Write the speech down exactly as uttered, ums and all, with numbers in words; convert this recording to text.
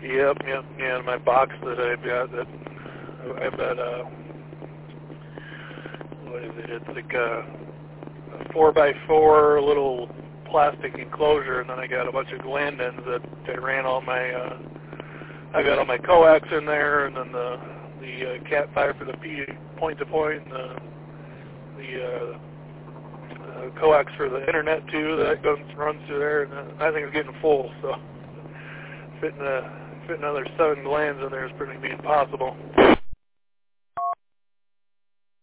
Yep, yep, yeah. My box that I've got, that I've got a, what is it? It's like a, a four by four little plastic enclosure, and then I got a bunch of gland ends that I ran all my. Uh, I got all my coax in there, and then the the uh, cat five for the P point to point, and the the uh, uh, coax for the internet too. That goes runs through there, and uh, I think it's getting full. So fitting a fitting another seven glands in there is pretty impossible.